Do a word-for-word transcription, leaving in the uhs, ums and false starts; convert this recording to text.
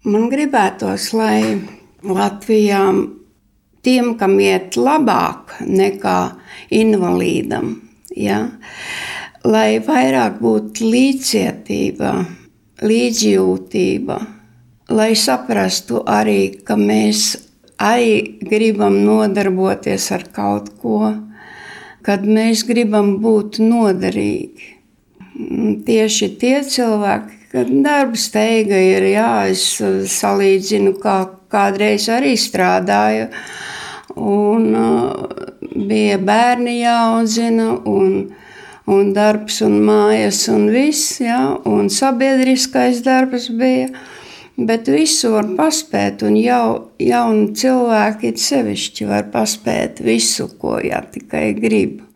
Man gribētos, lai Latvijā tiem, kam iet labāk nekā invalīdam, ja, lai vairāk būtu līdzcietība, līdzjūtība, lai saprastu arī, ka mēs arī gribam nodarboties ar kaut ko, kad mēs gribam būt noderīgi. Tieši tie cilvēki, kad darba steiga ir, jā, es salīdzinu, kā kādreiz arī strādāju, un uh, bija bērni jāaudzina, un, un darbs, un mājas, un viss, jā, un sabiedriskais darbs bija, bet visu var paspēt, un jau, jauni cilvēki sevišķi var paspēt visu, ko jā, tikai grib.